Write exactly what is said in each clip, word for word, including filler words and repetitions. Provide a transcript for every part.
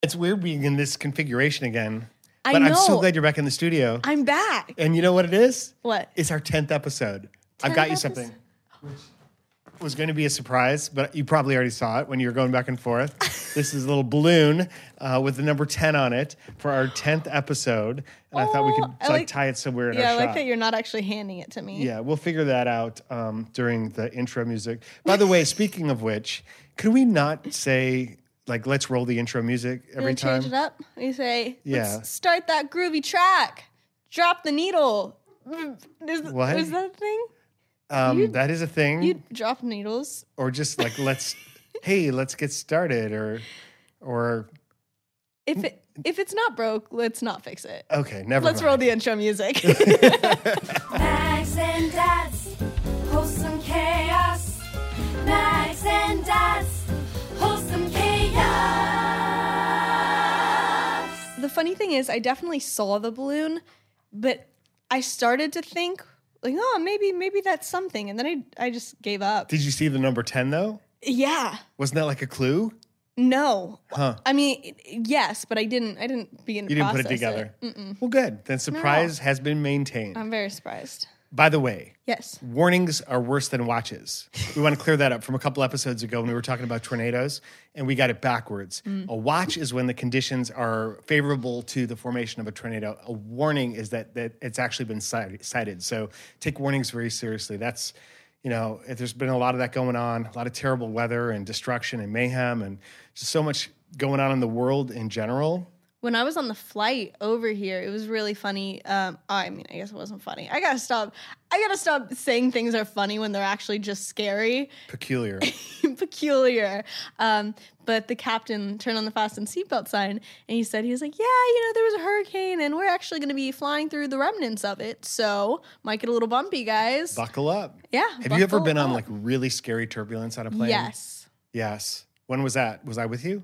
It's weird being in this configuration again. I But know. I'm so glad you're back in the studio. I'm back. And you know what it is? What? It's our tenth episode. I've got you episode? something, which was going to be a surprise, but you probably already saw it when you were going back and forth. This is a little balloon uh, with the number ten on it for our tenth episode. And I thought we could Oh, I like, like- tie it somewhere in Yeah, I our like shot. that you're not actually handing it to me. Yeah, we'll figure that out um, during the intro music. By the way, speaking of which, could we not say, like, let's roll the intro music You every wanna time? change it up? We say, Yeah. let's start that groovy track. Drop the needle. Is, What? is that a thing? Um, You- that is a thing. You drop needles. Or just like, let's, hey, let's get started. Or, or, If it if it's not broke, let's not fix it. okay, never Let's mind. roll the intro music. Mags and Dads, wholesome chaos. Mags and Dads, wholesome chaos. The funny thing is, I definitely saw the balloon, but I started to think, like, oh, maybe maybe that's something, and then I I just gave up. Did you see the number ten though? Yeah. Wasn't that like a clue? No. Huh. I mean, yes, but I didn't. I didn't begin to You didn't put it process together. Mm-mm. Well, good. Then surprise has been maintained. I'm very surprised. By the way, Yes. warnings are worse than watches. We want to clear that up from a couple episodes ago when we were talking about tornadoes, and we got it backwards. A watch is when the conditions are favorable to the formation of a tornado. A warning is that, that it's actually been cited, cited. So take warnings very seriously. That's, you know, if there's been a lot of that going on, a lot of terrible weather and destruction and mayhem and just so much going on in the world in general. When I was on the flight over here, it was really funny. Um, I mean, I guess it wasn't funny. I gotta stop. I gotta stop saying things are funny when they're actually just scary, Peculiar. peculiar. Um, but the captain turned on the fasten seatbelt sign, and he said, he was like, "Yeah, you know, there was a hurricane, and we're actually going to be flying through the remnants of it, so might get a little bumpy, guys." Buckle up. Yeah. Have you ever buckle been on up. like really scary turbulence on a plane? Yes. Yes. When was that? Was I with you?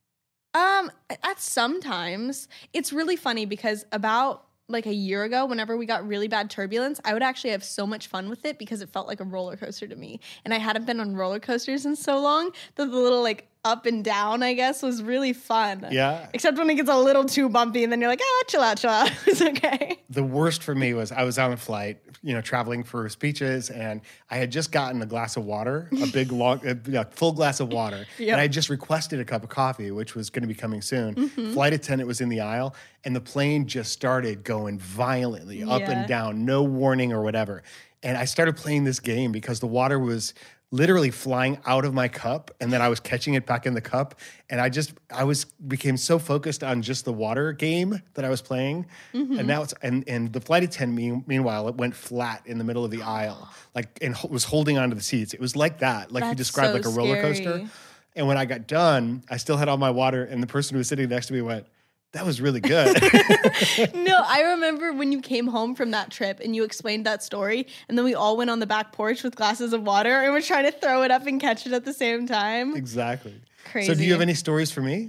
Um, at sometimes it's really funny because about like a year ago, whenever we got really bad turbulence, I would actually have so much fun with it because it felt like a roller coaster to me. And I hadn't been on roller coasters in so long that the little like up and down, I guess, was really fun. Yeah. Except when it gets a little too bumpy and then you're like, ah, chill out, chill out. It's okay. The worst for me was I was on a flight, you know, traveling for speeches, and I had just gotten a glass of water, a big, long, a, a full glass of water, Yep. and I had just requested a cup of coffee, which was going to be coming soon. Mm-hmm. Flight attendant was in the aisle, and the plane just started going violently up Yeah. and down, no warning or whatever. And I started playing this game because the water was literally flying out of my cup, and then I was catching it back in the cup, and I just I was became so focused on just the water game that I was playing, Mm-hmm. and now it's and and the flight attendant mean, meanwhile it went flat in the middle of the aisle, like and ho- was holding onto the seats. It was like that, like you That's described, so like a roller coaster. scary. And when I got done, I still had all my water, and the person who was sitting next to me went, "That was really good." No, I remember when you came home from that trip and you explained that story, and then we all went on the back porch with glasses of water and we're trying to throw it up and catch it at the same time. Exactly. Crazy. So, do you have any stories for me?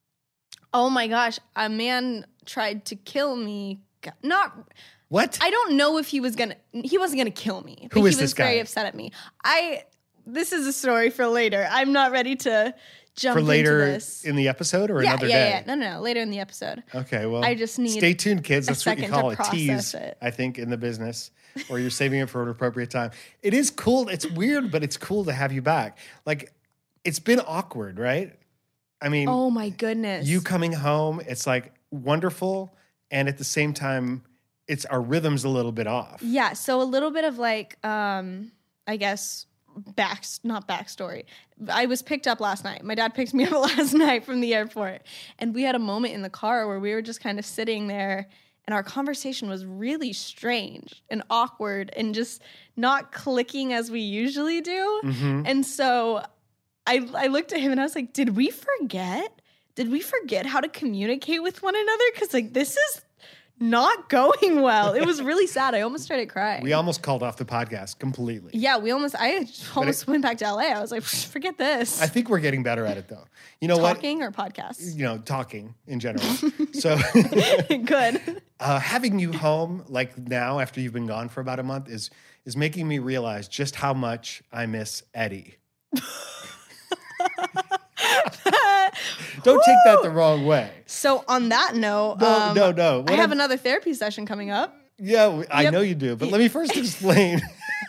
Oh my gosh, a man tried to kill me. G- Not, What? I don't know if he was gonna. He wasn't gonna kill me. But Who is he was this guy? very upset at me. I. This is a story for later. I'm not ready to jump for later into this. in the episode or yeah, another yeah, day? yeah. No, no, no. Later in the episode. Okay, well, I just need stay tuned, kids. a That's what you second call to a tease, process it. I think, in the business, or you're saving it for an appropriate time. It is cool. It's weird, but it's cool to have you back. Like, it's been awkward, right? I mean, Oh my goodness. you coming home, it's like wonderful, and at the same time, it's our rhythm's a little bit off. Yeah, so a little bit of like, um, I guess, back not backstory. I was picked up last night. My dad picked me up last night from the airport, and we had a moment in the car where we were just kind of sitting there, and our conversation was really strange and awkward and just not clicking as we usually do. Mm-hmm. And so I I looked at him and I was like, did we forget? Did we forget how to communicate with one another? Because like this is not going well. It was really sad. I almost started crying. We almost called off the podcast completely. Yeah, we almost. I almost went back to L A. I was like, forget this. I think we're getting better at it, though. You know Talking or podcasts? what? You know, talking in general. So Good. uh, having you home, like now, after you've been gone for about a month, is is making me realize just how much I miss Eddie. Don't take that the wrong way. So on that note, No, um, no, no. I What have I'm- another therapy session coming up. Yeah, w- I Yep. know you do, but let me first explain.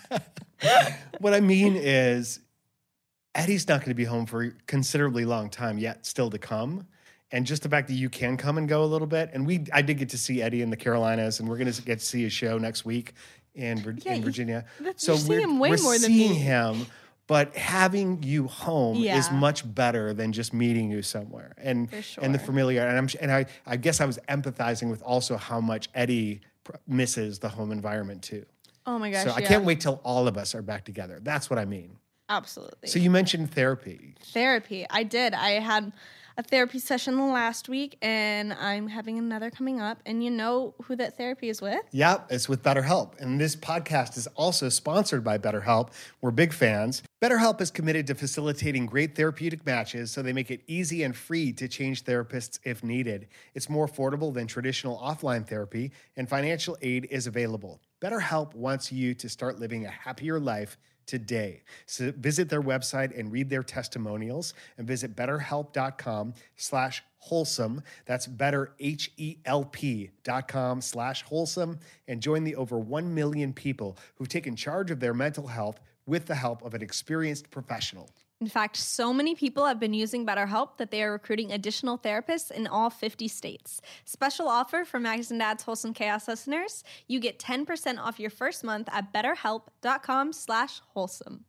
What I mean is, Eddie's not going to be home for a considerably long time yet, still to come. And just the fact that you can come and go a little bit. And we, I did get to see Eddie in the Carolinas, and we're going to get to see his show next week in, Vir- Yeah, in you- Virginia. that's- you're seeing him way we're more than seeing me. him. But having you home is Yeah. much better than just meeting you somewhere, and For and the sure. familiar. And I'm and I, I guess I was empathizing with also how much Eddie pr- misses the home environment too. Oh my gosh. So I yeah. can't wait till all of us are back together. That's what I mean. Absolutely. So you mentioned therapy. Therapy. I did. I had a therapy session last week, and I'm having another coming up. And you know who that therapy is with? Yep, it's with BetterHelp. And this podcast is also sponsored by BetterHelp. We're big fans. BetterHelp is committed to facilitating great therapeutic matches so they make it easy and free to change therapists if needed. It's more affordable than traditional offline therapy, and financial aid is available. BetterHelp wants you to start living a happier life today. So visit their website and read their testimonials, and visit betterhelp.com slash wholesome. That's better, H E L P dot com slash wholesome, and join the over one million people who've taken charge of their mental health with the help of an experienced professional. In fact, so many people have been using BetterHelp that they are recruiting additional therapists in all fifty states. Special offer for Mags and Dad's Wholesome Chaos listeners. You get ten percent off your first month at betterhelp.com slash wholesome.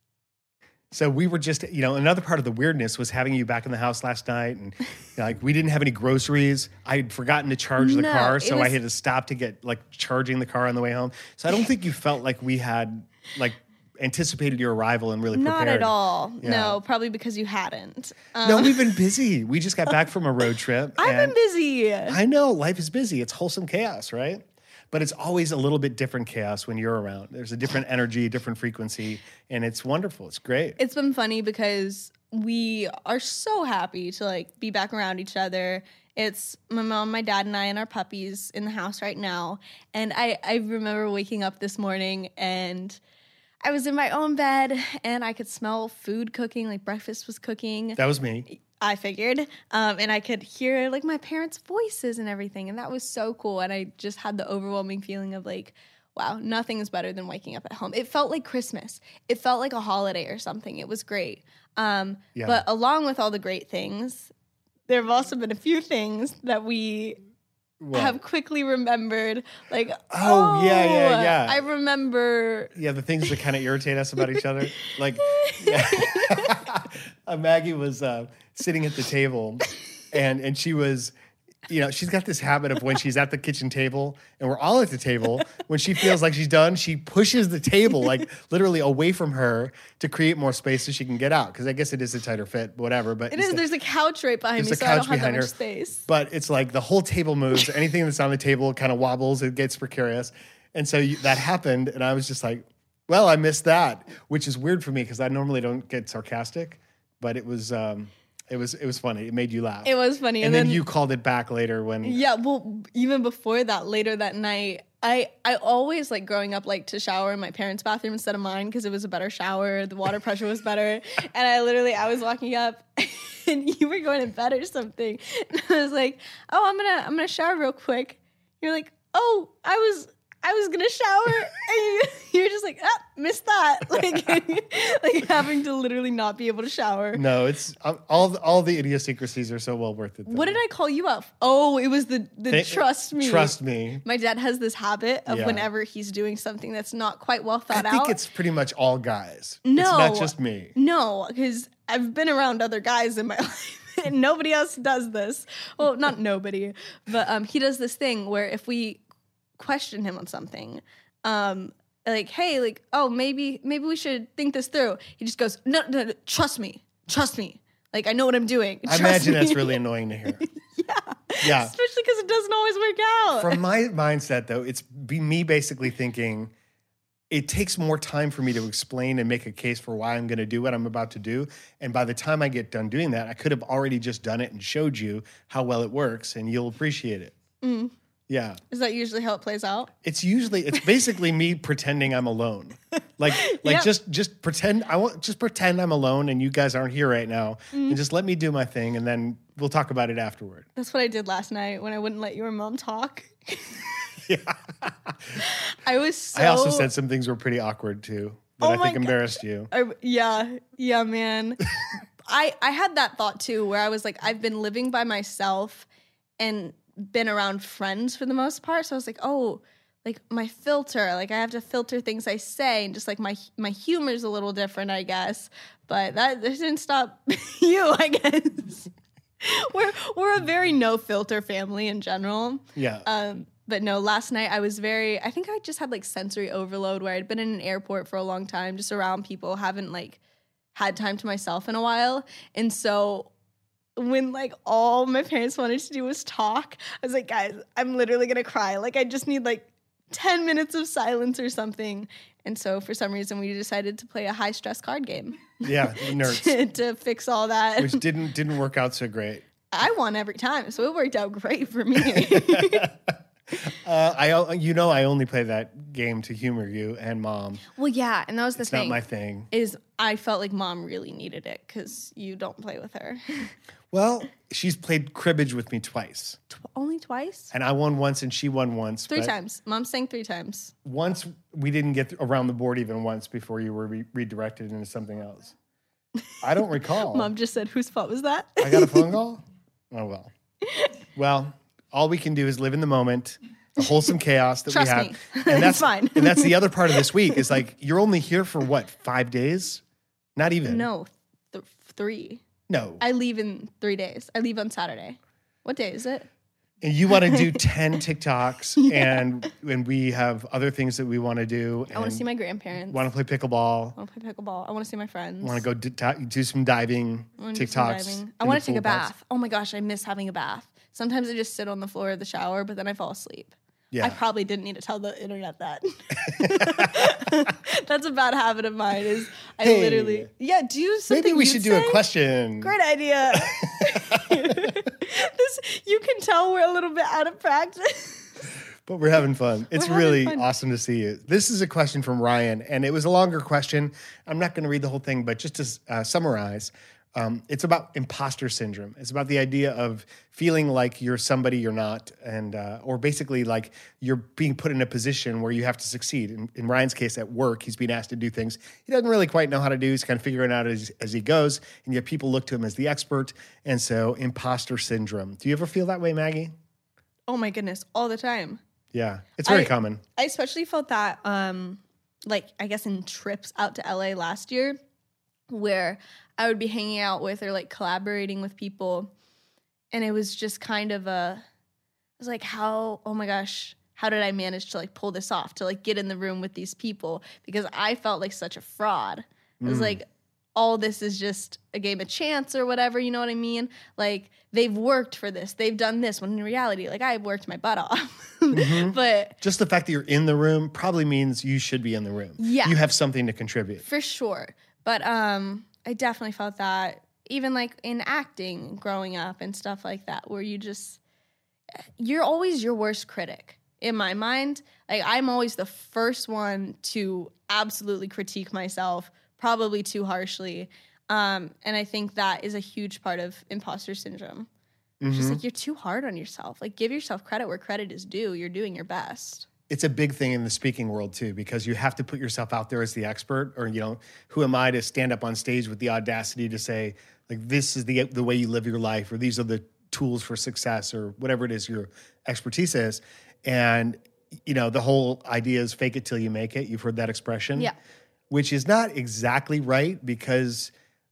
So we were just, you know, another part of the weirdness was having you back in the house last night, and you know, like we didn't have any groceries. I had forgotten to charge the No, car, it so I was- had to stop to get like charging the car on the way home. So I don't think you felt like we had like anticipated your arrival and really prepared. Not at all. Yeah. No, probably because you hadn't. Um, No, we've been busy. We just got back from a road trip. I've and been busy. I know life is busy. It's wholesome chaos, right? But it's always a little bit different chaos when you're around. There's a different energy, a different frequency, and it's wonderful. It's great. It's been funny because we are so happy to like be back around each other. It's my mom, my dad, and I and our puppies in the house right now. And I, I remember waking up this morning and I was in my own bed and I could smell food cooking, like breakfast was cooking. That was me. I figured. Um, and I could hear like my parents' voices and everything. And that was so cool. And I just had the overwhelming feeling of like, wow, nothing is better than waking up at home. It felt like Christmas. It felt like a holiday or something. It was great. Um, Yeah. But along with all the great things, there have also been a few things that we What? have quickly remembered. Like, Oh, yeah, yeah, yeah. I remember. Yeah, the things that kind of irritate us about each other. Like, yeah. uh, Maggie was uh, sitting at the table, and and she was, you know, she's got this habit of when she's at the kitchen table, and we're all at the table, when she feels like she's done, she pushes the table like literally away from her to create more space so she can get out. Because I guess it is a tighter fit, whatever. But It is. There's a couch right behind There's me, a so I don't couch have that behind much her. space. But it's like the whole table moves. Anything that's on the table kind of wobbles. It gets precarious. And so you, that happened. And I was just like, well, I missed that, which is weird for me because I normally don't get sarcastic. But it was um, it was, it was funny. It made you laugh. It was funny. and, then, you called it back later when. Yeah, well, even before that, later that night, I I always like growing up like to shower in my parents' bathroom instead of mine because it was a better shower, the water pressure was better, and I literally I was walking up, and you were going to bed or something, and I was like, oh, I'm gonna I'm gonna shower real quick. You're like, oh, I was. I was gonna shower, and you, you're just like, ah, missed that, like, like having to literally not be able to shower. No, it's um, all the- all the idiosyncrasies are so well worth it. though. What did I call you out? Oh, it was the the Th- trust me. Trust me. My dad has this habit of Yeah. whenever he's doing something that's not quite well thought I think out. it's pretty much all guys. No. It's not just me. No, because I've been around other guys in my life. And nobody else does this. Well, not nobody, but um, he does this thing where if we question him on something, um, like, hey, like, oh, maybe, maybe we should think this through. He just goes, no, no, no trust me, trust me. Like, I know what I'm doing. I Trust imagine me." that's really annoying to hear. yeah, Yeah. especially because it doesn't always work out. From my mindset, though, it's be me basically thinking it takes more time for me to explain and make a case for why I'm going to do what I'm about to do. And by the time I get done doing that, I could have already just done it and showed you how well it works, and you'll appreciate it. Mm. Yeah. Is that usually how it plays out? It's usually it's basically me pretending I'm alone. Like like Yep. just just pretend I want just pretend I'm alone and you guys aren't here right now. Mm. And just let me do my thing, and then we'll talk about it afterward. That's what I did last night when I wouldn't let your mom talk. Yeah. I was so... I also said some things were pretty awkward too that Oh I my think God. embarrassed you. I, yeah, yeah, man. I I had that thought too, where I was like, I've been living by myself and been around friends for the most part. So I was like, oh, like my filter, like I have to filter things I say, and just like my my humor's a little different, I guess. But that, that didn't stop you, I guess. we're we're a very no filter family in general. Yeah. Um, but no, last night I was very, I think I just had like sensory overload where I'd been in an airport for a long time, just around people, haven't like had time to myself in a while. And so when like all my parents wanted to do was talk, I was like, guys, I'm literally going to cry. Like I just need like ten minutes of silence or something. And so for some reason we decided to play a high stress card game. Yeah, nerds. to, to fix all that. Which didn't didn't work out so great. I won every time, so it worked out great for me. Uh, I you know I only play that game to humor you and Mom. Well, yeah, and that was the It's thing. not my thing. Is I felt like Mom really needed it because you don't play with her. Well, she's played cribbage with me twice, Tw- only twice? and I won once and she won once. Three but times. Mom's saying three times. Once we didn't get around the board even once before you were re- redirected into something else. I don't recall. Mom just said, "Whose fault was that?" I got a phone call? Oh, well. Well, all we can do is live in the moment, the wholesome chaos that Trust we have. me. And that's It's fine. And that's the other part of this week is like, you're only here for what, five days? Not even. No, th- three. No. I leave in three days. I leave on Saturday. What day is it? And you want to do ten TikToks, and and we have other things that we want to do. I want to see my grandparents. Want to play pickleball. I want to play pickleball. I want to see my friends. Want to go do, ta- do some diving, I wanna do some TikToks. diving. I in want the to take a pool box. bath. Oh my gosh, I miss having a bath. Sometimes I just sit on the floor of the shower, but then I fall asleep. Yeah. I probably didn't need to tell the internet that. That's a bad habit of mine. Is I Hey. literally yeah do something. Maybe we you'd should do say? a question. Great idea. this you can tell we're a little bit out of practice. But we're having fun. It's We're having really fun. awesome to see you. This is a question from Ryan, and it was a longer question. I'm not going to read the whole thing, but just to uh, summarize, um, it's about imposter syndrome. It's about the idea of feeling like you're somebody you're not, and uh, or basically like you're being put in a position where you have to succeed. In, in Ryan's case, at work, he's being asked to do things he doesn't really quite know how to do. He's kind of figuring it out as, as he goes, and yet people look to him as the expert. And so, imposter syndrome. Do you ever feel that way, Maggie? Oh my goodness, all the time. Yeah, it's very I- common. I especially felt that, um, like, I guess in trips out to L A last year, where I would be hanging out with or like collaborating with people. And it was just kind of a, I was like, how, oh my gosh, how did I manage to like pull this off, to like get in the room with these people? Because I felt like such a fraud. It was like, all this is just a game of chance or whatever, you know what I mean? Like, they've worked for this, they've done this, when in reality, like, I've worked my butt off. But Just the fact that you're in the room probably means you should be in the room. Yeah. You have something to contribute. for sure. But um, I definitely felt that, even like in acting, growing up and stuff like that, where you just, you're always your worst critic. In my mind, like, I'm always the first one to absolutely critique myself, probably too harshly. Um, and I think that is a huge part of imposter syndrome. It's just like, you're too hard on yourself. Like, give yourself credit where credit is due. You're doing your best. It's a big thing in the speaking world too, because you have to put yourself out there as the expert, or, you know, who am I to stand up on stage with the audacity to say, like, this is the the way you live your life, or these are the tools for success, or whatever it is your expertise is. And, you know, the whole idea is fake it till you make it. You've heard that expression. Yeah. Which is not exactly right, because,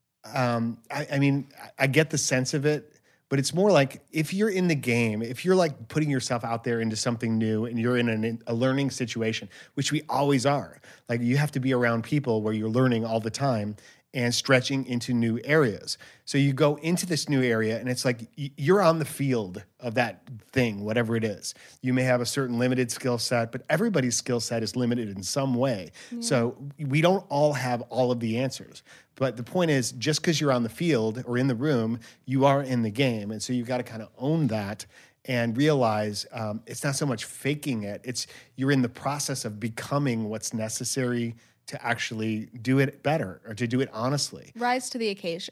um, I, I mean, I, I get the sense of it, but it's more like if you're in the game, if you're like putting yourself out there into something new and you're in an, a learning situation, which we always are, like, you have to be around people where you're learning all the time and stretching into new areas. So you go into this new area and it's like y- you're on the field of that thing, whatever it is. You may have a certain limited skill set, but everybody's skill set is limited in some way. So we don't all have all of the answers. But the point is, just because you're on the field or in the room, you are in the game. And so you've got to kind of own that and realize um, it's not so much faking it. It's you're in the process of becoming what's necessary to actually do it better, or to do it honestly. Rise to the occasion.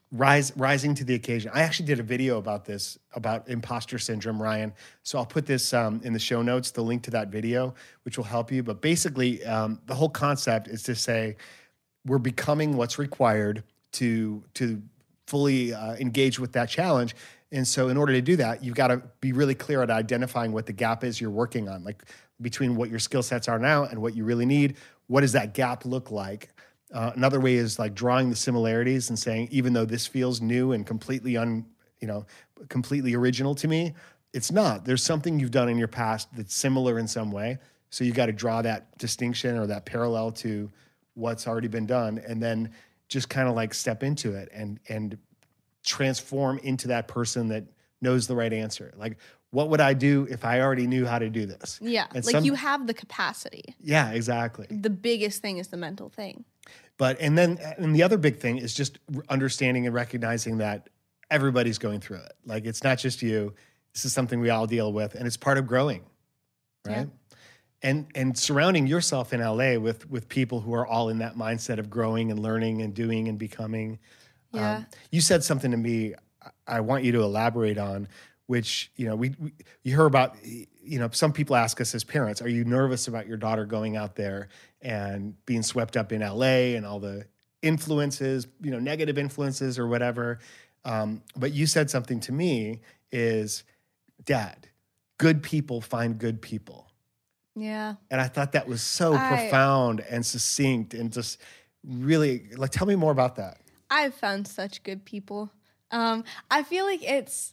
rise rising to the occasion. I actually did a video about this, about imposter syndrome, Ryan. So I'll put this um, in the show notes, the link to that video, which will help you. But basically, um, the whole concept is to say we're becoming what's required to to fully uh, engage with that challenge. And so in order to do that, you've got to be really clear at identifying what the gap is you're working on, like between what your skill sets are now and what you really need. What does that gap look like? Uh, another way is like drawing the similarities and saying, even though this feels new and completely un, you know, completely original to me, it's not. There's something you've done in your past that's similar in some way. So you got to draw that distinction or that parallel to what's already been done, and then just kind of like step into it and and transform into that person that knows the right answer. Like, what would I do if I already knew how to do this? Yeah, And like some- you have the capacity. Yeah, exactly. The biggest thing is the mental thing. But and then and the other big thing is just understanding and recognizing that everybody's going through it. Like, it's not just you. This is something we all deal with, and it's part of growing, right? Yeah. And and surrounding yourself in L A with with people who are all in that mindset of growing and learning and doing and becoming. Yeah. Um, you said something to me I want you to elaborate on, which, you know, we, we you hear about, you know, some people ask us as parents, are you nervous about your daughter going out there and being swept up in L A and all the influences, you know, negative influences or whatever? Um, but you said something to me is, Dad, good people find good people. Yeah. And I thought that was so I- profound and succinct and just really, like, tell me more about that. I've found such good people. Um, I feel like it's.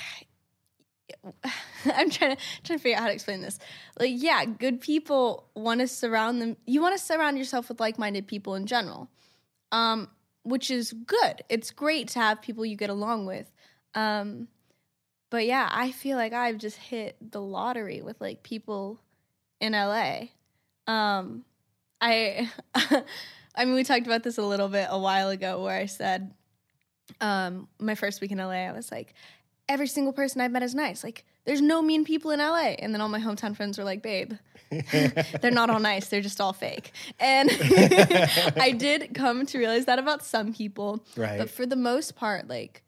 I'm trying to trying to figure out how to explain this. Like, yeah, good people want to surround them. You want to surround yourself with like-minded people in general, um, which is good. It's great to have people you get along with. Um, but yeah, I feel like I've just hit the lottery with like people in L A. Um, I. I mean, we talked about this a little bit a while ago where I said um, my first week in L A, I was like, every single person I've met is nice. Like, there's no mean people in L A. And then all my hometown friends were like, babe, they're not all nice. They're just all fake. And I did come to realize that about some people. Right. But for the most part, like,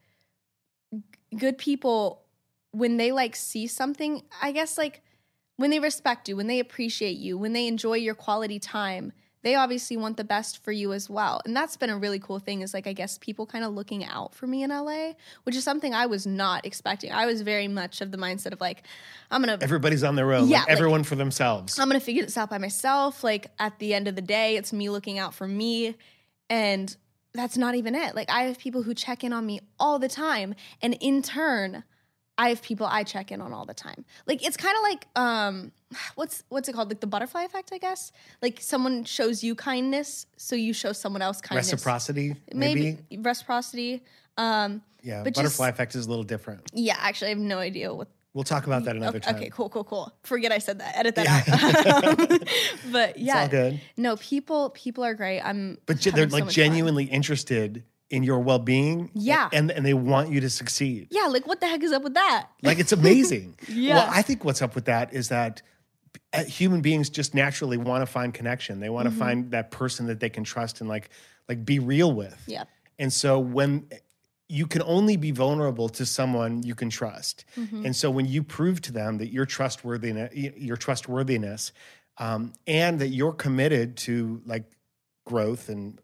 g- good people, when they, like, see something, I guess, like, when they respect you, when they appreciate you, when they enjoy your quality time, they obviously want the best for you as well. And that's been a really cool thing is, like, I guess people kind of looking out for me in L A, which is something I was not expecting. I was very much of the mindset of, like, I'm going to Everybody's on their own. Yeah, like, like- everyone for themselves. I'm going to figure this out by myself. Like, at the end of the day, it's me looking out for me. And that's not even it. Like, I have people who check in on me all the time. And in turn, I have people I check in on all the time. Like, it's kind of like, um, what's what's it called? Like the butterfly effect, I guess. Like, someone shows you kindness, so you show someone else kindness. Reciprocity, maybe? Maybe reciprocity. Um, Yeah, but butterfly just- effect is a little different. yeah, actually, I have no idea what. We'll talk about that another Okay, time. okay, cool, cool, cool. Forget I said that. Edit that out. But yeah, all good. no, people people are great. I'm, But ge- having they're so like much fun. genuinely interested in your well-being. Yeah. And and they want you to succeed. Yeah, like what the heck is up with that? Like, it's amazing. Yeah. Well, I think what's up with that is that uh, human beings just naturally want to find connection. They want to Mm-hmm. find that person that they can trust and like like be real with. Yeah. And so when you can only be vulnerable to someone you can trust. Mm-hmm. And so when you prove to them that your trustworthiness, your trustworthiness, um, and that you're committed to like growth, and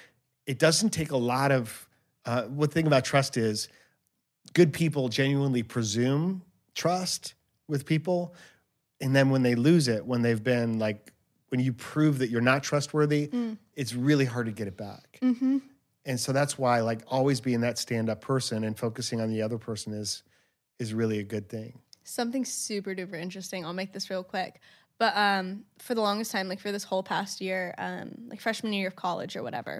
it doesn't take a lot of, uh, what thing about trust is good people genuinely presume trust with people. And then when they lose it, when they've been like, when you prove that you're not trustworthy, Mm. it's really hard to get it back. Mm-hmm. And so that's why, like, always being that stand-up person and focusing on the other person is is really a good thing. Something super duper interesting. I'll make this real quick. But um, for the longest time, like for this whole past year, um, like freshman year of college or whatever,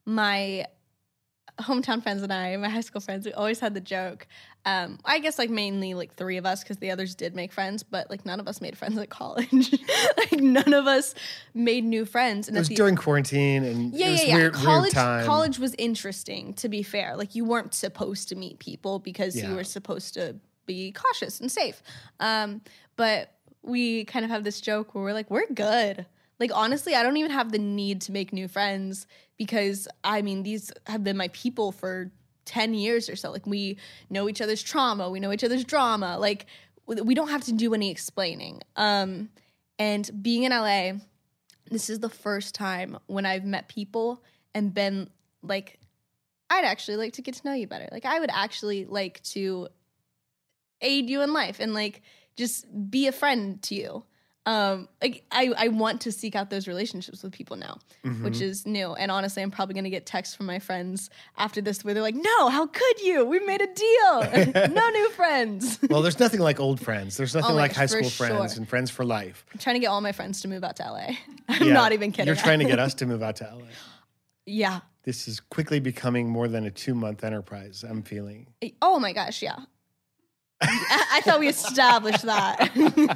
my hometown friends and I, my high school friends, we always had the joke. Um, I guess like mainly like three of us because the others did make friends, but like none of us made friends at college. Like none of us made new friends. And It at was the, during quarantine, and yeah, it was yeah, yeah. weird, college, weird time. college was interesting. To be fair, like you weren't supposed to meet people because Yeah. you were supposed to be cautious and safe. Um, but we kind of have this joke where we're like, we're good. Like honestly, I don't even have the need to make new friends because I mean these have been my people for ten years or so. Like we know each other's trauma, we know each other's drama. Like we don't have to do any explaining. Um, and being in L A, this is the first time when I've met people and been like, I'd actually like to get to know you better. Like I would actually like to aid you in life and like just be a friend to you. Um, like I, I want to seek out those relationships with people now, mm-hmm. which is new. And honestly, I'm probably going to get texts from my friends after this where they're like, no, how could you? We made a deal. No new friends. Well, there's nothing like old friends. There's nothing Oh my like gosh, high for school friends sure. and friends for life. I'm trying to get all my friends to move out to L A. I'm Yeah. not even kidding. You're trying to get us to move out to L A. Yeah. This is quickly becoming more than a two-month enterprise, I'm feeling. Oh my gosh, yeah. I, I thought we established that.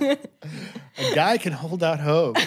A guy can hold out hope.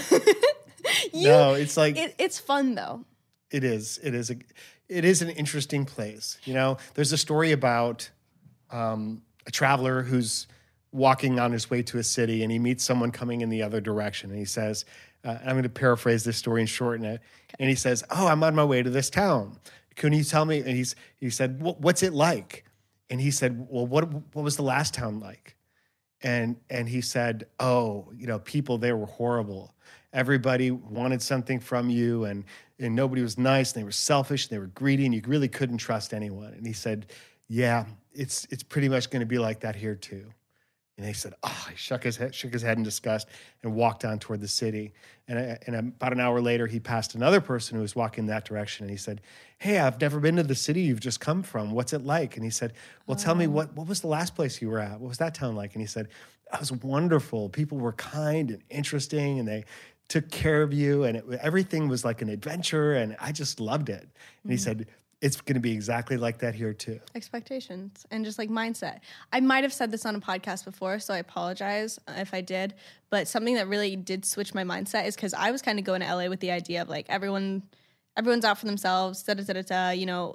You, no, it's like it, it's fun though. it is. It is a. It is an interesting place. You know, there's a story about um, a traveler who's walking on his way to a city, and he meets someone coming in the other direction, and he says, uh, and "I'm going to paraphrase this story and shorten it." Okay. And he says, "Oh, I'm on my way to this town. Can you tell me?" And he's he said, "What's it like?" And he said, "Well, what what was the last town like?" And and he said, "Oh, you know, people there were horrible. Everybody wanted something from you, and and nobody was nice. And they were selfish. And they were greedy, and you really couldn't trust anyone." And he said, "Yeah, it's it's pretty much going to be like that here too." And he said, "Oh," he shook his head, shook his head in disgust, and walked on toward the city. And, uh, and about an hour later, he passed another person who was walking that direction. And he said, "Hey, I've never been to the city you've just come from. What's it like?" And he said, "Well, tell me, what what was the last place you were at? What was that town like?" And he said, "It was wonderful. People were kind and interesting, and they took care of you, and it, everything was like an adventure, and I just loved it." And mm-hmm. he said, "It's going to be exactly like that here too." Expectations and just like mindset. I might have said this on a podcast before, so I apologize if I did. But something that really did switch my mindset is because I was kind of going to L A with the idea of like everyone, everyone's out for themselves, da da da da da. You know,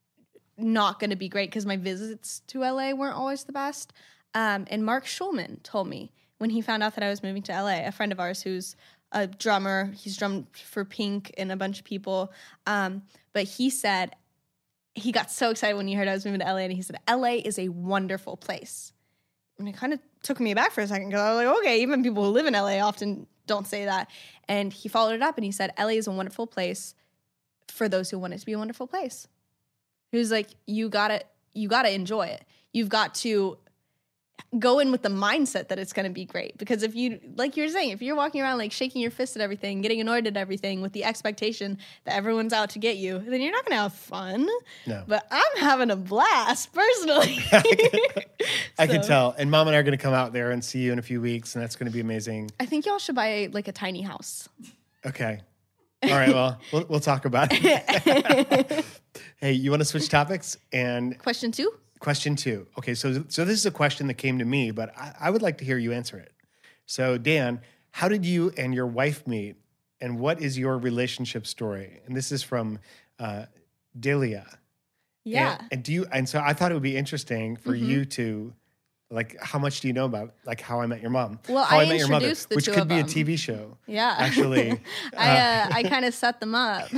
not going to be great because my visits to L A weren't always the best. Um, and Mark Schulman told me when he found out that I was moving to L A, a friend of ours who's a drummer, he's drummed for Pink and a bunch of people. Um, but he said, he got so excited when he heard I was moving to L A, and he said, L A is a wonderful place. And it kind of took me aback for a second because I was like, okay, even people who live in L A often don't say that. And he followed it up and he said, L A is a wonderful place for those who want it to be a wonderful place. He was like, you gotta, you gotta enjoy it. You've got to go in with the mindset that it's going to be great. Because if you, like you were saying, if you're walking around like shaking your fist at everything, getting annoyed at everything with the expectation that everyone's out to get you, then you're not going to have fun. No. But I'm having a blast personally. I can So, tell. And Mom and I are going to come out there and see you in a few weeks, and that's going to be amazing. I think y'all should buy like a tiny house. Okay. All right. Well, we'll, we'll talk about it. Hey, you want to switch topics? And Question two. question two. Okay, so so this is a question that came to me, but I, I would like to hear you answer it. So, Dan, how did you and your wife meet, and what is your relationship story? And this is from uh, Delia. Yeah. And, and do you? And so I thought it would be interesting for Mm-hmm. you to, like, how much do you know about, like, How I Met Your Mom? Well, How I Met Your Mother, introduced the which two could of be a them. T V show. Yeah. Actually. I uh, I kind of set them up.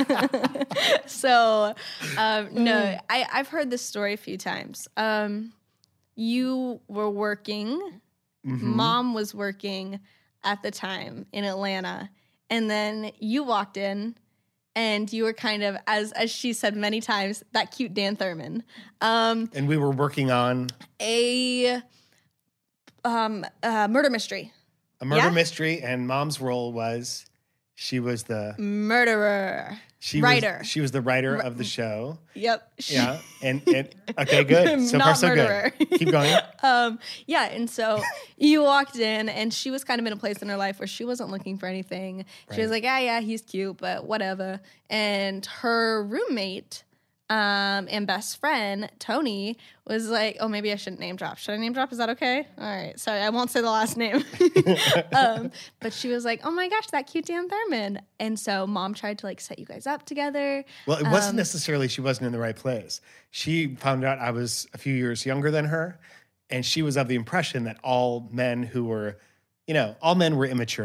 So, um, no, I, I've heard this story a few times. Um, you were working, Mm-hmm. Mom was working at the time in Atlanta, and then you walked in, and you were kind of, as as she said many times, that cute Dan Thurman. Um, And we were working on a um, uh, murder mystery. a murder Yeah? mystery, and Mom's role was she was the Murderer. she Writer. Was, she was the writer of the show. Yep. She- Yeah, and, and okay, good. So far, Not so murderer. good. Keep going. Um, yeah, and so you walked in, and she was kind of in a place in her life where she wasn't looking for anything. She was Right. like, yeah, yeah, he's cute, but whatever. And her roommate um, and best friend, Tony, was like, oh, maybe I shouldn't name drop. Should I name drop? Is that okay? All right. Sorry, I won't say the last name. um, but she was like, oh my gosh, that cute Dan Thurman. And so Mom tried to like set you guys up together. Well, it wasn't Um, necessarily she wasn't in the right place. She found out I was a few years younger than her, and she was of the impression that all men who were, you know, all men were immature.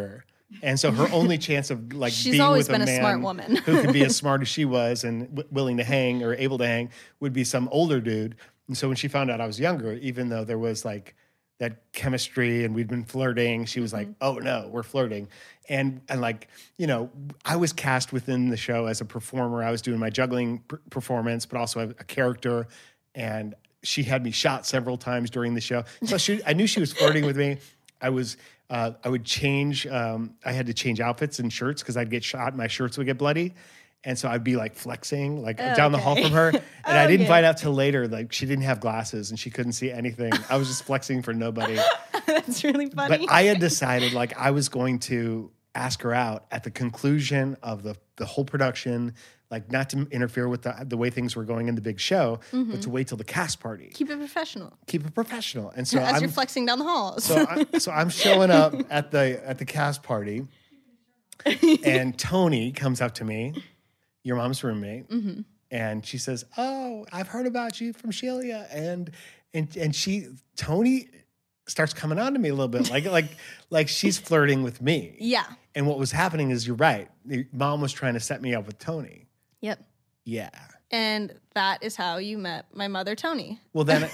And so her only chance of like She's being always with been a a man smart woman. who could be as smart as she was and w- willing to hang or able to hang would be some older dude. And so when she found out I was younger, even though there was like that chemistry and we'd been flirting, she was like, "Oh no, we're flirting." And and like, you know, I was cast within the show as a performer. I was doing my juggling p- performance, but also a, a character. And she had me shot several times during the show. So she, I knew she was flirting with me. I was, uh, I would change. Um, I had to change outfits and shirts because I'd get shot. And my shirts would get bloody, and so I'd be like flexing like down the hall Okay. from her. And I didn't Okay. find out till later like she didn't have glasses and she couldn't see anything. I was just flexing for nobody. That's really funny. But I had decided like I was going to ask her out at the conclusion of the the whole production. Like not to interfere with the, the way things were going in the big show, but to wait till the cast party. Keep it professional. Keep it professional. And so As I'm you're flexing down the halls. so I, so I'm showing up at the at the cast party, and Tony comes up to me, your mom's roommate, and she says, "Oh, I've heard about you from Sheila," and and and she Tony starts coming on to me a little bit, like like like she's flirting with me. Yeah. And what was happening is, you're right, your mom was trying to set me up with Tony. Yep. Yeah. And that is how you met my mother, Tony. Well, then.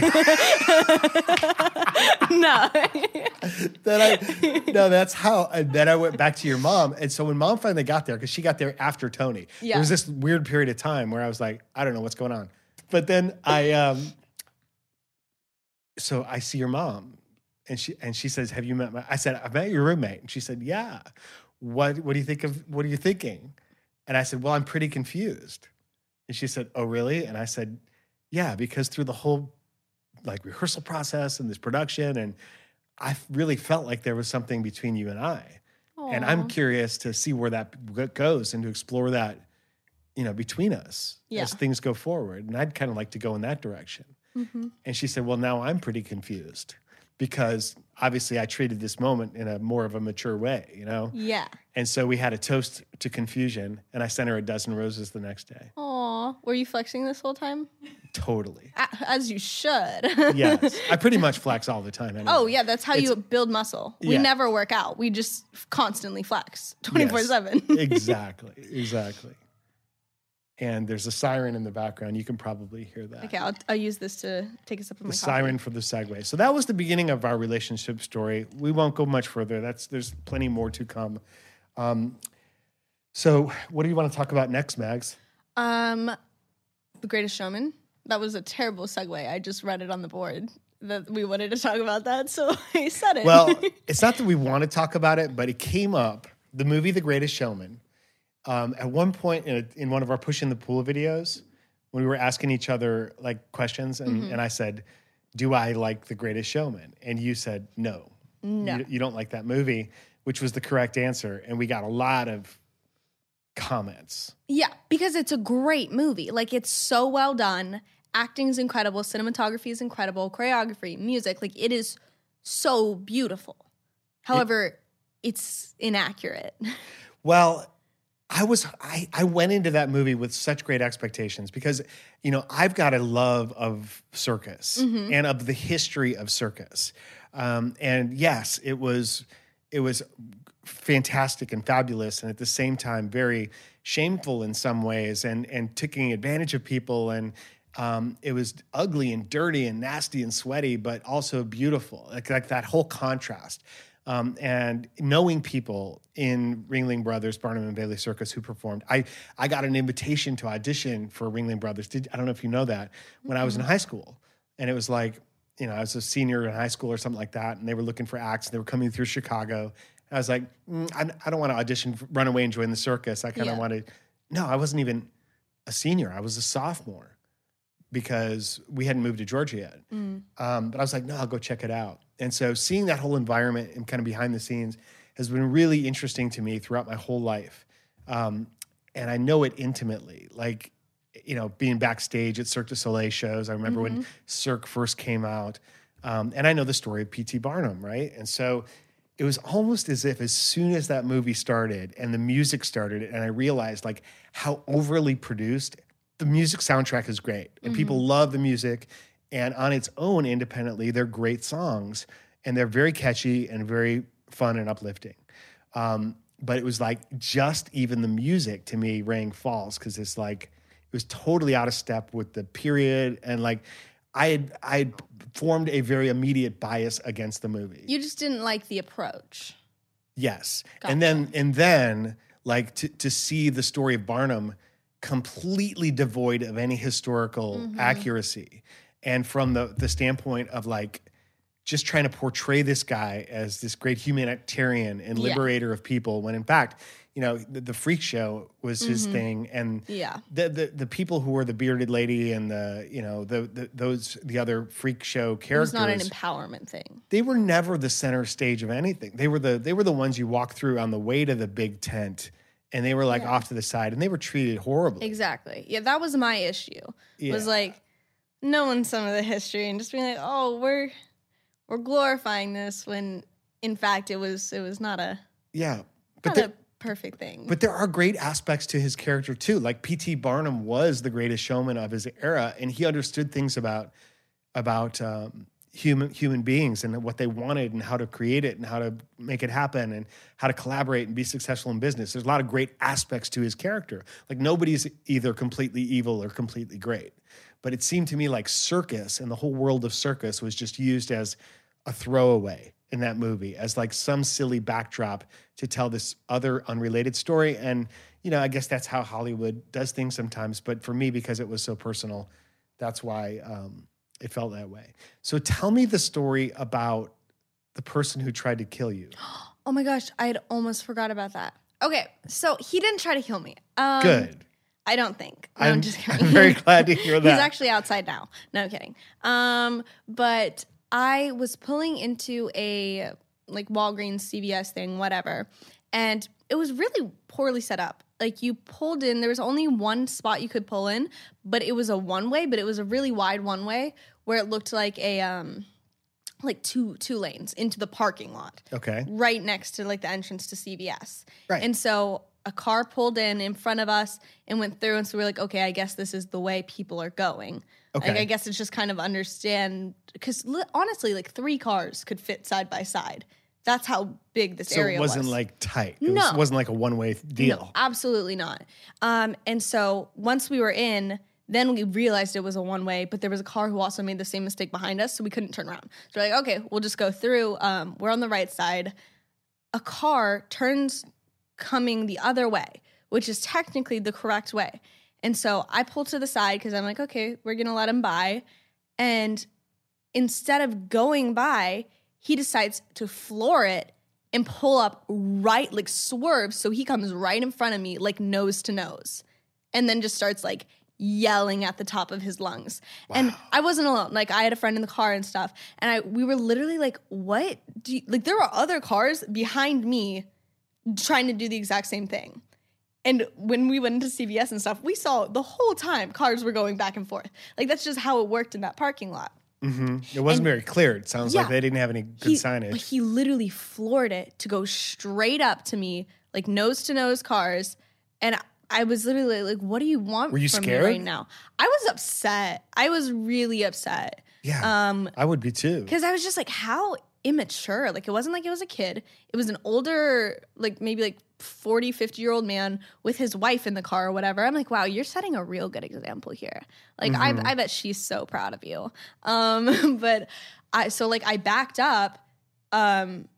No. Then I no, that's how. And then I went back to your mom, and so when mom finally got there, because she got there after Tony, Yeah. there was this weird period of time where I was like, I don't know what's going on. But then I, um, so I see your mom, and she and she says, "Have you met my?" I said, "I met your roommate," and she said, "Yeah." What What do you think of? What are you thinking? And I said, "Well, I'm pretty confused." And she said, "Oh, really?" And I said, "Yeah, because through the whole like rehearsal process and this production, and I f- really felt like there was something between you and I. And I'm Aw. curious to see where that g- goes and to explore that, you know, between us Yeah. as things go forward. And I'd kind of like to go in that direction." Mhm. And she said, "Well, now I'm pretty confused because obviously I treated this moment in a more of a mature way, you know?" Yeah. And so we had a toast to confusion, and I sent her a dozen roses the next day. Aw. Were you flexing this whole time? Totally. A- As you should. Yes. I pretty much flex all the time. Anyway. Oh, yeah. That's how you It's- build muscle. We Yeah. never work out. We just constantly flex twenty-four seven. Yes, exactly, exactly. And there's a siren in the background. You can probably hear that. Okay, I'll, I'll use this to take a sip of The my siren for the segue. So that was the beginning of our relationship story. We won't go much further. That's there's plenty more to come. Um, so what do you want to talk about next, Mags? coffee. Um, The Greatest Showman. That was a terrible segue. I just read it on the board that we wanted to talk about that, so I said it. Well, it's not that we want to talk about it, but it came up. The movie The Greatest Showman. Um, at one point in, a, in one of our Push in the Pool videos, when we were asking each other like questions, and, Mm-hmm. and I said, "Do I like The Greatest Showman?" And you said, "No, No. you, you don't like that movie," which was the correct answer. And we got a lot of comments. Yeah, because it's a great movie. Like, it's so well done. Acting's incredible. Cinematography is incredible. Choreography, music, like, it is so beautiful. However, it's inaccurate. Well, I was I, I went into that movie with such great expectations because, you know, I've got a love of circus and of the history of circus. Um, and yes, it was it was fantastic and fabulous, and at the same time very shameful in some ways, and and taking advantage of people, and um, it was ugly and dirty and nasty and sweaty, but also beautiful, like like that whole contrast. Um, and knowing people in Ringling Brothers, Barnum and Bailey Circus who performed, I I got an invitation to audition for Ringling Brothers. Did, I don't know if you know that, when I was in high school, and it was like, you know, I was a senior in high school or something like that, and they were looking for acts. And they were coming through Chicago. I was like, mm, I, I don't want to audition, for, run away and join the circus. I kind of Yeah. wanted. No, I wasn't even a senior. I was a sophomore because we hadn't moved to Georgia yet. Mm. Um, but I was like, no, I'll go check it out. And so seeing that whole environment and kind of behind the scenes has been really interesting to me throughout my whole life. Um, and I know it intimately, like, you know, being backstage at Cirque du Soleil shows. I remember when Cirque first came out. Um, and I know the story of P T Barnum, right? And so it was almost as if as soon as that movie started and the music started, and I realized like how overly produced, the music soundtrack is great. And people love the music. And on its own, independently, they're great songs. And they're very catchy and very fun and uplifting. Um, but it was like just even the music to me rang false because it's like it was totally out of step with the period, and like I had I had formed a very immediate bias against the movie. You just didn't like the approach. Yes. Gotcha. And then and then like to to see the story of Barnum completely devoid of any historical Mm-hmm. accuracy. And from the the standpoint of like just trying to portray this guy as this great humanitarian and Yeah. liberator of people when in fact, you know, the, the freak show was his Mm-hmm. thing, and Yeah. the, the the people who were the bearded lady and the you know the, the those the other freak show It was characters, not an empowerment thing. they were never the center stage of anything. They were the they were the ones you walk through on the way to the big tent, and they were like Yeah. off to the side, and they were treated horribly. Exactly. Yeah, that was my issue. Was Yeah. like knowing some of the history and just being like, oh, we're we're glorifying this when in fact it was it was not a Yeah, but not there, a perfect thing. but there are great aspects to his character too. Like P T Barnum was the greatest showman of his era, and he understood things about about um, human human beings and what they wanted and how to create it and how to make it happen and how to collaborate and be successful in business. There's a lot of great aspects to his character. Like nobody's either completely evil or completely great. But it seemed to me like circus and the whole world of circus was just used as a throwaway in that movie, as like some silly backdrop to tell this other unrelated story. And, you know, I guess that's how Hollywood does things sometimes. But for me, because it was so personal, that's why um, it felt that way. So tell me the story about the person who tried to kill you. Oh my gosh, I had almost forgot about that. Okay, so he didn't try to kill me. Um, Good. I don't think. No, I'm, I'm just kidding. I'm very glad to hear that. He's actually outside now. No, I'm kidding. Um, but I was pulling into a like Walgreens, C V S thing, whatever, and it was really poorly set up. Like you pulled in, there was only one spot you could pull in, but it was a one way, but it was a really wide one way where it looked like a um, like two two lanes into the parking lot, Okay. right next to like the entrance to C V S. Right. And so a car pulled in in front of us and went through. And so we we're like, okay, I guess this is the way people are going. Okay. Like, I guess it's just kind of understand. Because li- honestly, like three cars could fit side by side. That's how big this So area it wasn't was. like tight. It No. was, wasn't like a one-way deal. No, absolutely not. Um, and so once we were in, then we realized it was a one way, but there was a car who also made the same mistake behind us, so we couldn't turn around. So we're like, okay, we'll just go through. Um, we're on the right side. A car turns coming the other way, which is technically the correct way. And so I pull to the side because I'm like, okay, we're going to let him by. And instead of going by, he decides to floor it and pull up right, like swerve. So he comes right in front of me, like nose to nose, and then just starts like yelling at the top of his lungs. And I wasn't alone. Like I had a friend in the car and stuff. And I we were literally like, what? Do you, like there were other cars behind me trying to do the exact same thing. And when we went into C V S and stuff, we saw the whole time cars were going back and forth. Like that's just how it worked in that parking lot. hmm It wasn't very clear. It sounds like Yeah. they didn't have any good He, signage. but he literally floored it to go straight up to me, like nose to nose cars. And I, I was literally like, what do you want Were you from scared? me right now? I was upset. I was really upset. yeah, Um, I would be too. because I was just like, how immature. Like it wasn't like it was a kid. It was an older, like maybe like forty, fifty year old man with his wife in the car or whatever. I'm like, wow, you're setting a real good example here. Like Mm-hmm. I, I bet she's so proud of you. Um, but I, so like I backed up, um,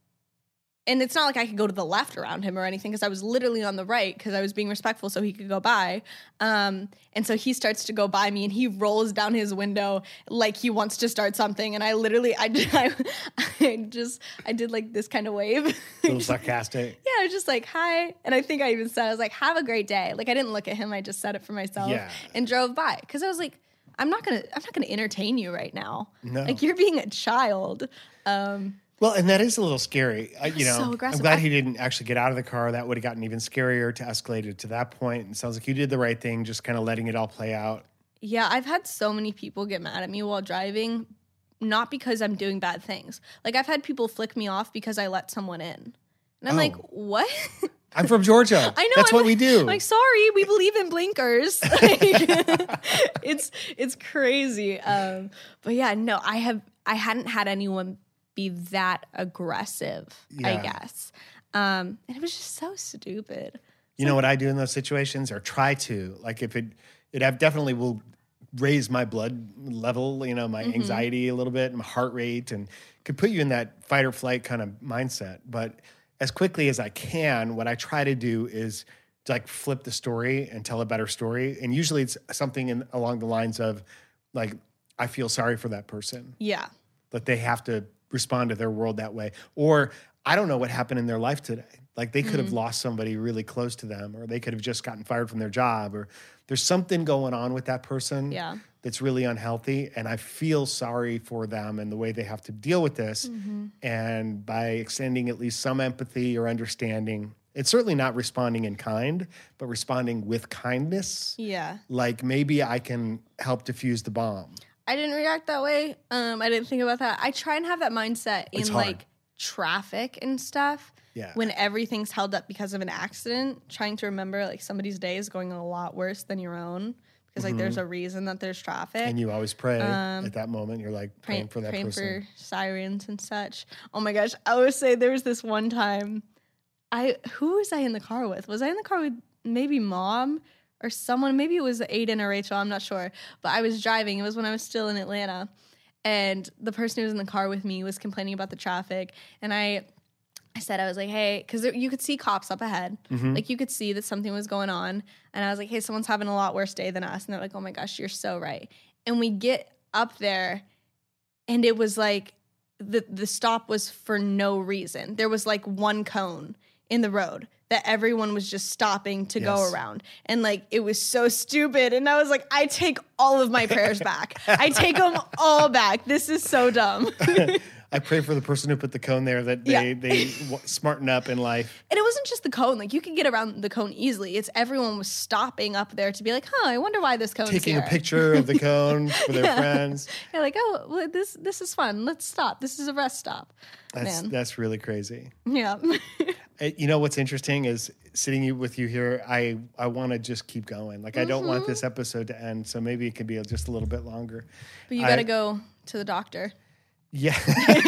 and it's not like I could go to the left around him or anything because I was literally on the right because I was being respectful so he could go by. Um, and so he starts to go by me and he rolls down his window like he wants to start something. And I literally, I, I, I just, I did like this kind of wave. A little sarcastic. Yeah, I was just like, hi. And I think I even said, I was like, have a great day. Like I didn't look at him. I just said it for myself Yeah. and drove by. Because I was like, I'm not gonna, I'm not gonna entertain you right now. No. Like you're being a child. Um, Well, and that is a little scary. I, you know, so I'm aggressive. glad I- he didn't actually get out of the car. That would have gotten even scarier to escalate it to that point. It sounds like you did the right thing, just kind of letting it all play out. Yeah, I've had so many people get mad at me while driving, not because I'm doing bad things. Like I've had people flick me off because I let someone in. And I'm Oh. like, what? I'm from Georgia. I know. That's I'm what we like- do. I'm like, sorry, we believe in blinkers. Like, it's it's crazy. Um, but yeah, no, I have I hadn't had anyone be that aggressive, I Yeah. guess. Um, and it was just so stupid. You know what I do in those situations, or try to, like if it, it have- definitely will raise my blood level, you know, my Mm-hmm. anxiety a little bit, my heart rate, and could put you in that fight or flight kind of mindset. But as quickly as I can, what I try to do is to like flip the story and tell a better story. And usually it's something in, along the lines of like, I feel sorry for that person, Yeah. that they have to respond to their world that way. Or I don't know what happened in their life today. Like they could have lost somebody really close to them, or they could have just gotten fired from their job, or there's something going on with that person Yeah. that's really unhealthy. And I feel sorry for them and the way they have to deal with this. And by extending at least some empathy or understanding, it's certainly not responding in kind, but responding with kindness. Yeah. Like maybe I can help diffuse the bomb. I didn't react that way. Um, I didn't think about that. I try and have that mindset in It's hard. like traffic and stuff. Yeah. When everything's held up because of an accident, trying to remember like somebody's day is going a lot worse than your own because like there's a reason that there's traffic. And you always pray at that moment. You're like praying Praying for that praying person. for sirens and such. Oh my gosh. I would say there was this one time I who was I in the car with? Was I in the car with maybe mom or someone? Maybe it was Aiden or Rachel, I'm not sure. But I was driving. It was when I was still in Atlanta. And the person who was in the car with me was complaining about the traffic. And I I said, I was like, hey, because you could see cops up ahead. Like, you could see that something was going on. And I was like, hey, someone's having a lot worse day than us. And they're like, oh my gosh, you're so right. And we get up there, and it was like the, the stop was for no reason. There was like one cone in the road that everyone was just stopping to go Yes. around. And like, it was so stupid. And I was like, I take all of my prayers back. I take them all back. This is so dumb. I pray for the person who put the cone there that they, Yeah. they w- smarten up in life. And it wasn't just the cone. Like, you could get around the cone easily. It's everyone was stopping up there to be like, huh, I wonder why this cone's Taking here. a picture of the cone for their friends. You're like, oh, well, this this is fun. Let's stop. This is a rest stop. That's Man. that's really crazy. Yeah. Uh, You know what's interesting is sitting you with you here. I I want to just keep going. Like I don't want Mm-hmm. this episode to end, so maybe it could be just a little bit longer. But you I- got to go to the doctor. Yeah,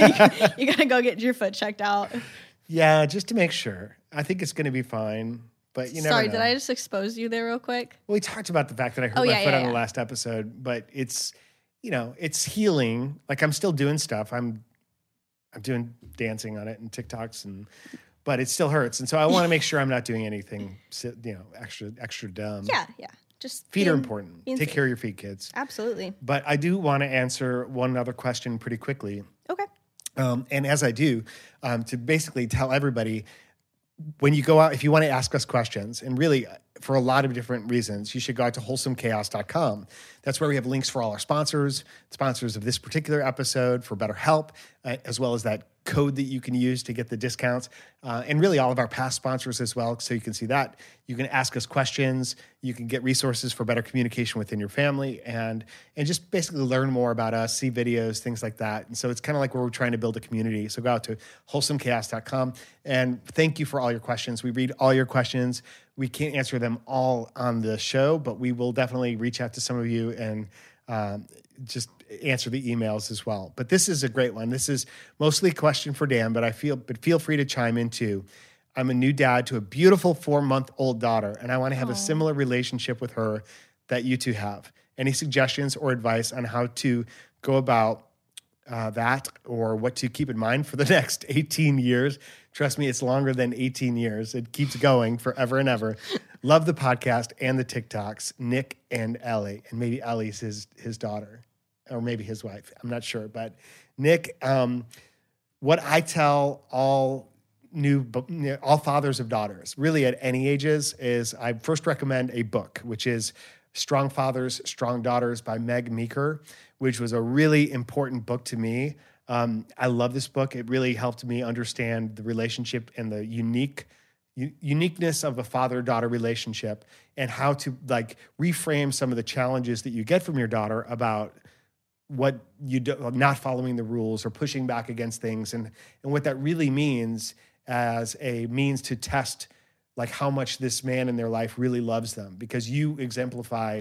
You got to go get your foot checked out. yeah, just to make sure. I think it's going to be fine. But you never Sorry, know. did I just expose you there real quick? Well, we talked about the fact that I hurt Oh, my yeah, foot yeah, on the yeah. last episode, but it's, you know, it's healing. Like I'm still doing stuff. I'm, I'm doing dancing on it and TikToks, and, but it still hurts. And so I want to make sure I'm not doing anything, si- you know, extra, extra dumb. Yeah, yeah. Just Feet are being- important. being Take safe. care of your feet, kids. Absolutely. But I do want to answer one other question pretty quickly. Okay. Um, and as I do, um, to basically tell everybody, when you go out, if you want to ask us questions, and really uh, for a lot of different reasons, you should go out to wholesome chaos dot com. That's where we have links for all our sponsors, sponsors of this particular episode, for BetterHelp, uh, as well as that code that you can use to get the discounts, uh, and really all of our past sponsors as well. So you can see that. You can ask us questions. You can get resources for better communication within your family, and and just basically learn more about us, see videos, things like that. And so it's kind of like where we're trying to build a community. So go out to wholesome chaos dot com, and thank you for all your questions. We read all your questions. We can't answer them all on the show, but we will definitely reach out to some of you and um, just answer the emails as well. But this is a great one. This is mostly a question for Dan, but I feel but feel free to chime in too. I'm a new dad to a beautiful four-month-old daughter, and I want to have a similar relationship with her that you two have. Any suggestions or advice on how to go about uh, that, or what to keep in mind for the next eighteen years? Trust me, it's longer than eighteen years. It keeps going forever and ever. Love the podcast and the TikToks, Nick and Ellie, and maybe Ellie's his his daughter, or maybe his wife. I'm not sure, but Nick, um, what I tell all new all fathers of daughters, really at any ages, is I first recommend a book, which is Strong Fathers, Strong Daughters by Meg Meeker, which was a really important book to me. Um, I love this book. It really helped me understand the relationship and the unique u- uniqueness of a father-daughter relationship, and how to like reframe some of the challenges that you get from your daughter about what you do, not following the rules or pushing back against things, and and what that really means as a means to test like how much this man in their life really loves them, because you exemplify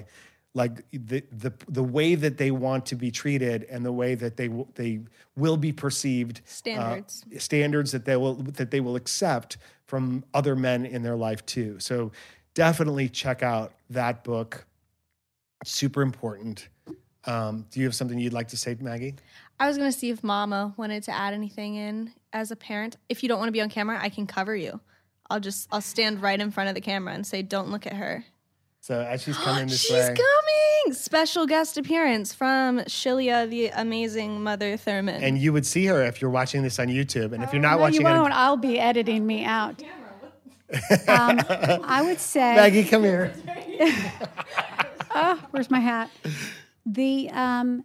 like the the the way that they want to be treated and the way that they w- they will be perceived, Standards. uh, standards that they will that they will accept from other men in their life too. So definitely check out that book. Super important. Um, do you have something you'd like to say, Maggie? I was going to see if Mama wanted to add anything in as a parent. If you don't want to be on camera, I can cover you. I'll just I'll stand right in front of the camera and say, "Don't look at her." So as she's coming this She's way, coming! Special guest appearance from Shilia, the amazing Mother Thurman. and you would see her if you're watching this on YouTube, and if you're not No, watching you it, won't. I'll be editing me out. Um, I would say, Maggie, come here. oh, where's my hat? The um,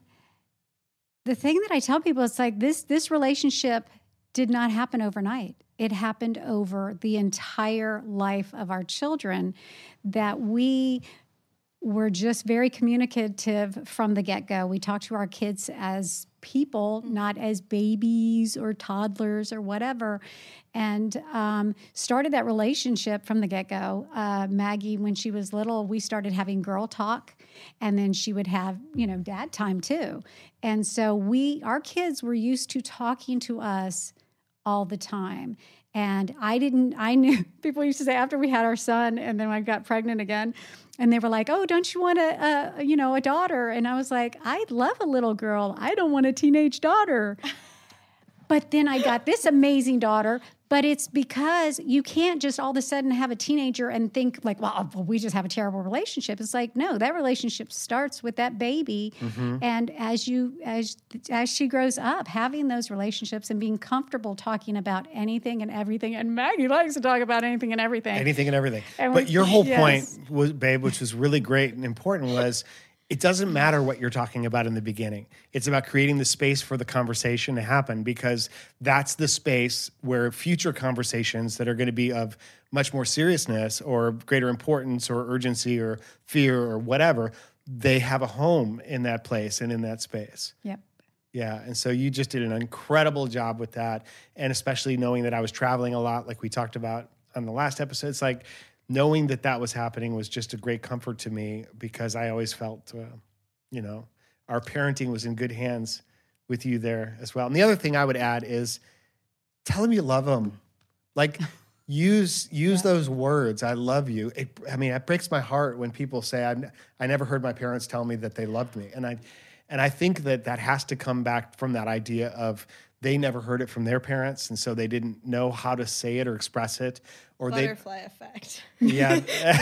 the thing that I tell people is like this: this relationship did not happen overnight. It happened over the entire life of our children. That we were just very communicative from the get-go. We talked to our kids as people, not as babies or toddlers or whatever, and um, started that relationship from the get-go. Uh, Maggie, when she was little, we started having girl talk, and then she would have, you know, dad time too. And so we, our kids were used to talking to us all the time. And I didn't, I knew, people used to say after we had our son and then I got pregnant again, and they were like, oh, don't you want a, a, you know, a daughter? And I was like, I'd love a little girl. I don't want a teenage daughter. But then I got this amazing daughter. But it's because you can't just all of a sudden have a teenager and think like, well, we just have a terrible relationship. It's like, no, that relationship starts with that baby. Mm-hmm. And as you as as she grows up, having those relationships and being comfortable talking about anything and everything. And Maggie likes to talk about anything and everything. Anything and everything. And but we- your whole yes. point was, babe, which was really great and important, was it doesn't matter what you're talking about in the beginning. It's about creating the space for the conversation to happen, because that's the space where future conversations that are going to be of much more seriousness or greater importance or urgency or fear or whatever, they have a home in that place and in that space. Yep. Yeah, and so you just did an incredible job with that, and especially knowing that I was traveling a lot, like we talked about on the last episode. It's like knowing that that was happening was just a great comfort to me, because I always felt, uh, you know, our parenting was in good hands with you there as well. And the other thing I would add is tell them you love them. Like use use Yeah. those words. I love you. It, I mean, it breaks my heart when people say I I never heard my parents tell me that they loved me, and I and I think that that has to come back from that idea of they never heard it from their parents, and so they didn't know how to say it or express it, or Butterfly effect. they yeah.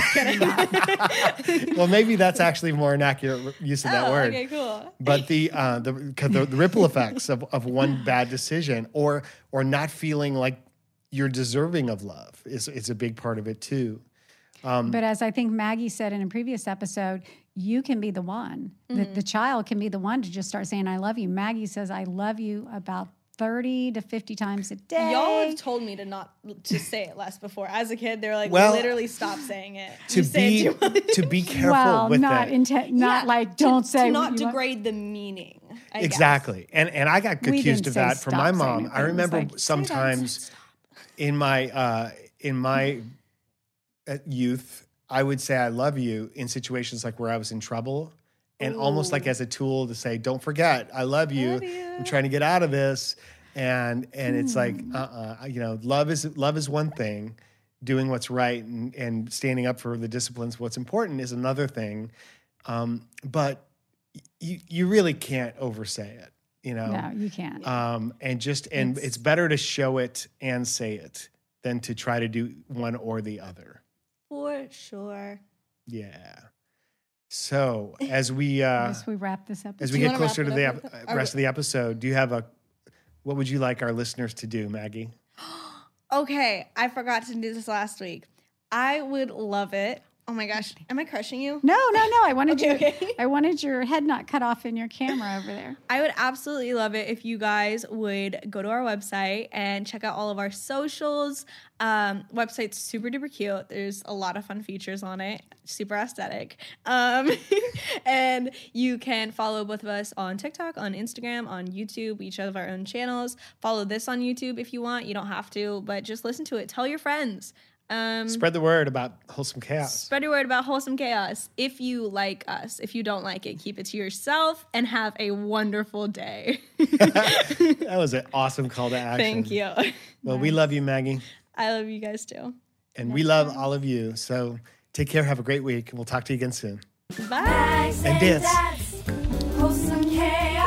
Well, maybe that's actually more an accurate use of that Oh, word. okay, cool. But the uh, the, 'cause the the ripple effects of, of one bad decision, or or not feeling like you're deserving of love, is is a big part of it too. But as I think Maggie said in a previous episode, you can be the one. The, the child can be the one to just start saying, I love you. Maggie says, I love you about thirty to fifty times a day. Y'all have told me to not to say it less before. As a kid, they were like, Well, literally stop saying it. To You say be it too much. to be careful well, with not that. inten- not Yeah, like to- don't say to not what you want. degrade the meaning. I guess. Exactly. And and I got We accused didn't of say that from my stop saying mom. it, I but it was remember like, say that. sometimes in my uh, in my uh, youth, I would say I love you in situations like where I was in trouble, and almost like as a tool to say, don't forget, I love you. Love you. I'm trying to get out of this. And and it's like, Hmm. uh-uh, you know, love is love is one thing. Doing what's right and, and standing up for the disciplines, what's important, is another thing. Um, but you you really can't oversay it, you know. No, you can't. Um, and just and It's- it's better to show it and say it than to try to do one or the other. For sure. Yeah. So as we uh, As we wrap this up. as we Do you get wanna closer to wrap the it ep- up with- uh, rest of the episode, do you have a what would you like our listeners to do, Maggie? Okay, I forgot to do this last week. I would love it. Oh my gosh, am I crushing you? No, no, no. I wanted Okay, you. okay. I wanted your head not cut off in your camera over there. I would absolutely love it if you guys would go to our website and check out all of our socials. Um, website's super duper cute. There's a lot of fun features on it. Super aesthetic. Um, and you can follow both of us on TikTok, on Instagram, on YouTube. We each have our own channels. Follow this on YouTube if you want. You don't have to, but just listen to it. Tell your friends. Um, Spread the word about Wholesome Chaos. Spread your word about Wholesome Chaos. If you like us, if you don't like it, keep it to yourself and have a wonderful day. That was an awesome call to action. Thank you. Well, we love you, Maggie. I love you guys too. And we love all of you. So take care. Have a great week. And we'll talk to you again soon. Bye. Max And dance. Dad's Wholesome Chaos.